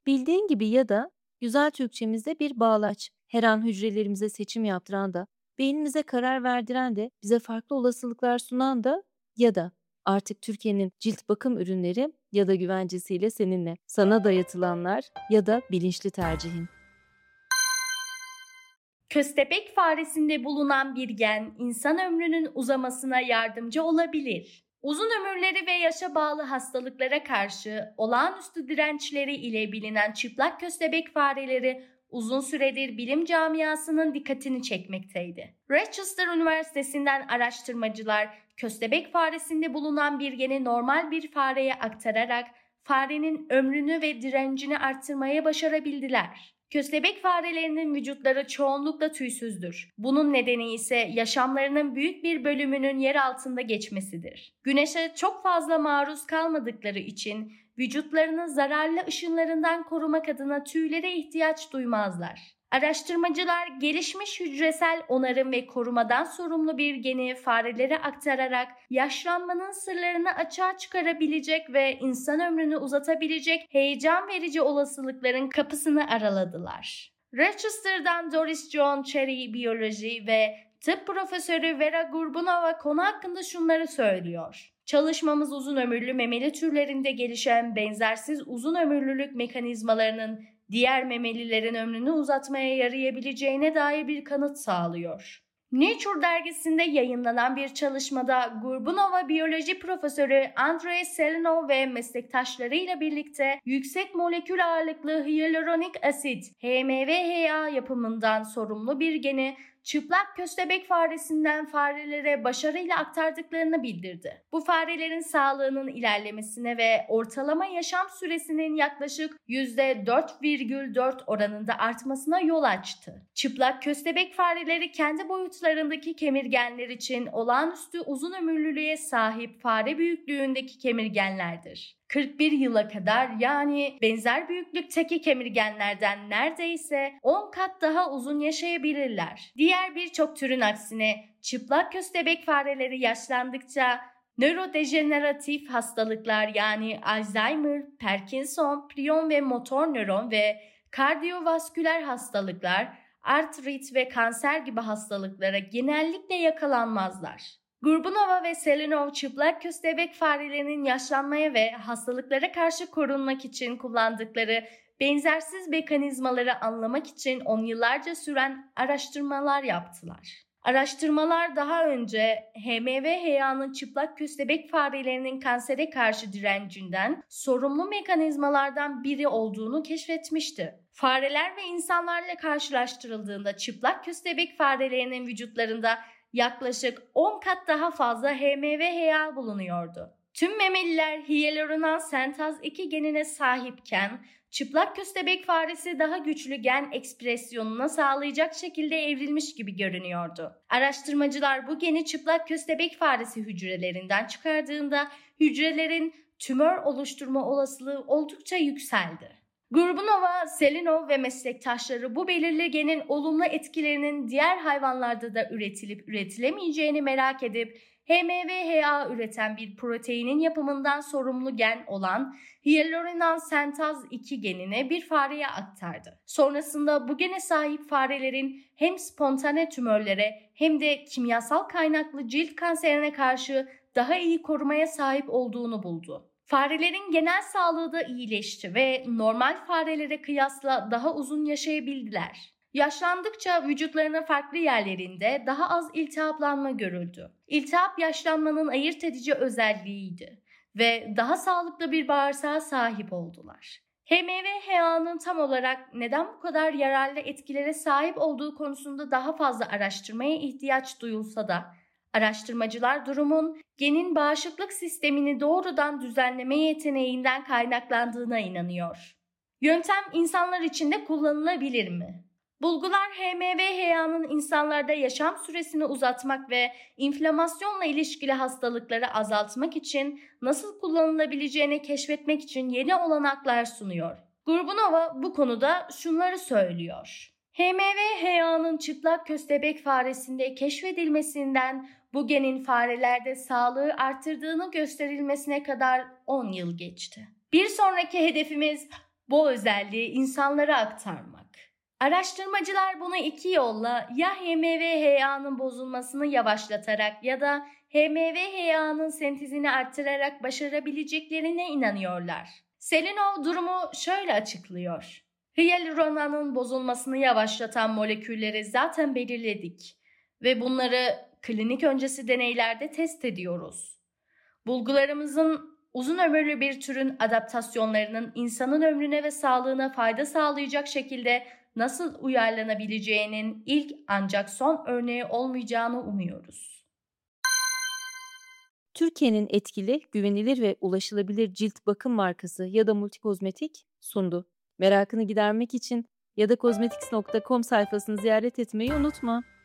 Bildiğin gibi ya da güzel Türkçemizde bir bağlaç. Her an hücrelerimize seçim yaptıran da, beynimize karar verdiren de, bize farklı olasılıklar sunan da ya da artık Türkiye'nin cilt bakım ürünleri ya da güvencesiyle seninle. Sana dayatılanlar ya da bilinçli tercihin. Köstebek faresinde bulunan bir gen insan ömrünün uzamasına yardımcı olabilir. Uzun ömürleri ve yaşa bağlı hastalıklara karşı olağanüstü dirençleri ile bilinen çıplak köstebek fareleri uzun süredir bilim camiasının dikkatini çekmekteydi. Rochester Üniversitesi'nden araştırmacılar köstebek faresinde bulunan bir geni normal bir fareye aktararak farenin ömrünü ve direncini arttırmaya başarabildiler. Köstebek farelerinin vücutları çoğunlukla tüysüzdür. Bunun nedeni ise yaşamlarının büyük bir bölümünün yer altında geçmesidir. Güneşe çok fazla maruz kalmadıkları için vücutlarını zararlı ışınlarından korumak adına tüylere ihtiyaç duymazlar. Araştırmacılar gelişmiş hücresel onarım ve korumadan sorumlu bir geni farelere aktararak yaşlanmanın sırlarını açığa çıkarabilecek ve insan ömrünü uzatabilecek heyecan verici olasılıkların kapısını araladılar. Rochester'dan Doris Joan Cherry biyoloji ve tıp profesörü Vera Gurbunova konu hakkında şunları söylüyor. Çalışmamız uzun ömürlü memeli türlerinde gelişen benzersiz uzun ömürlülük mekanizmalarının diğer memelilerin ömrünü uzatmaya yarayabileceğine dair bir kanıt sağlıyor. Nature dergisinde yayınlanan bir çalışmada Gurbunova biyoloji profesörü Andrei Selinov ve meslektaşlarıyla birlikte yüksek molekül ağırlıklı hyaluronik asit HMV-HA yapımından sorumlu bir geni çıplak köstebek faresinden farelere başarıyla aktardıklarını bildirdi. Bu farelerin sağlığının ilerlemesine ve ortalama yaşam süresinin yaklaşık %4,4 oranında artmasına yol açtı. Çıplak köstebek fareleri kendi boyutlarındaki kemirgenler için olağanüstü uzun ömürlülüğe sahip fare büyüklüğündeki kemirgenlerdir. 41 yıla kadar, yani benzer büyüklükteki kemirgenlerden neredeyse 10 kat daha uzun yaşayabilirler. Diğer birçok türün aksine çıplak köstebek fareleri yaşlandıkça nörodejeneratif hastalıklar, yani Alzheimer, Parkinson, prion ve motor nöron ve kardiyovasküler hastalıklar, artrit ve kanser gibi hastalıklara genellikle yakalanmazlar. Gurbunova ve Selinov çıplak köstebek farelerinin yaşlanmaya ve hastalıklara karşı korunmak için kullandıkları benzersiz mekanizmaları anlamak için 10 yıllarca süren araştırmalar yaptılar. Araştırmalar daha önce HMV-HA'nın çıplak köstebek farelerinin kansere karşı direncinden sorumlu mekanizmalardan biri olduğunu keşfetmişti. Fareler ve insanlarla karşılaştırıldığında çıplak köstebek farelerinin vücutlarında yaklaşık 10 kat daha fazla HMV-HA bulunuyordu. Tüm memeliler hyaluronan sentaz 2 genine sahipken çıplak köstebek faresi daha güçlü gen ekspresyonuna sağlayacak şekilde evrilmiş gibi görünüyordu. Araştırmacılar bu geni çıplak köstebek faresi hücrelerinden çıkardığında hücrelerin tümör oluşturma olasılığı oldukça yükseldi. Gurbunova, Selinov ve meslektaşları bu belirli genin olumlu etkilerinin diğer hayvanlarda da üretilip üretilemeyeceğini merak edip HMV-HA üreten bir proteinin yapımından sorumlu gen olan hyaluronan sentaz 2 genini bir fareye aktardı. Sonrasında bu gene sahip farelerin hem spontane tümörlere hem de kimyasal kaynaklı cilt kanserine karşı daha iyi korumaya sahip olduğunu buldu. Farelerin genel sağlığı da iyileşti ve normal farelere kıyasla daha uzun yaşayabildiler. Yaşlandıkça vücutlarının farklı yerlerinde daha az iltihaplanma görüldü. İltihap yaşlanmanın ayırt edici özelliğiydi ve daha sağlıklı bir bağırsağa sahip oldular. HMV-HA'nın tam olarak neden bu kadar yararlı etkilere sahip olduğu konusunda daha fazla araştırmaya ihtiyaç duyulsa da araştırmacılar durumun genin bağışıklık sistemini doğrudan düzenleme yeteneğinden kaynaklandığına inanıyor. Yöntem insanlar için de kullanılabilir mi? Bulgular HMV-HA'nın insanlarda yaşam süresini uzatmak ve inflamasyonla ilişkili hastalıkları azaltmak için nasıl kullanılabileceğini keşfetmek için yeni olanaklar sunuyor. Gurbunova bu konuda şunları söylüyor. HMV-HA'nın çıplak köstebek faresinde keşfedilmesinden bu genin farelerde sağlığı artırdığını gösterilmesine kadar 10 yıl geçti. Bir sonraki hedefimiz Bu özelliği insanlara aktarmak. Araştırmacılar bunu iki yolla ya HMV-HA'nın bozulmasını yavaşlatarak ya da HMV-HA'nın sentezini artırarak başarabileceklerine inanıyorlar. Selinov durumu şöyle açıklıyor. Hyaluronanın bozulmasını yavaşlatan molekülleri zaten belirledik ve bunları klinik öncesi deneylerde test ediyoruz. Bulgularımızın uzun ömürlü bir türün adaptasyonlarının insanın ömrüne ve sağlığına fayda sağlayacak şekilde nasıl uyarlanabileceğinin ilk ancak son örneği olmayacağını umuyoruz. Türkiye'nin etkili, güvenilir ve ulaşılabilir cilt bakım markası ya da multikozmetik sundu. Merakını gidermek için ya da cosmetics.com sayfasını ziyaret etmeyi unutma.